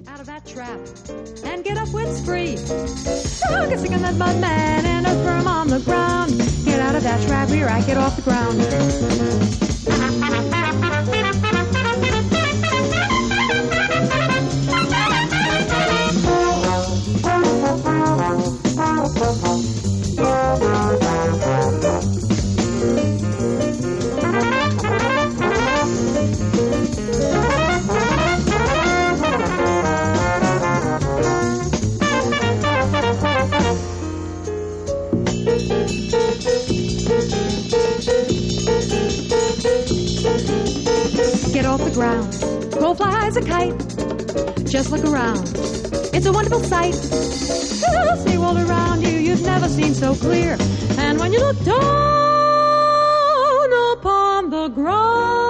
out of that trap and get up with spree. Focusing on that mud man and a firm on the ground. Get out of that trap, we're right, get off the ground. Get off the ground, go fly as a kite. Just look around, it's a wonderful sight. You'll see all around you, you've never seen so clear. And when you look down upon the ground,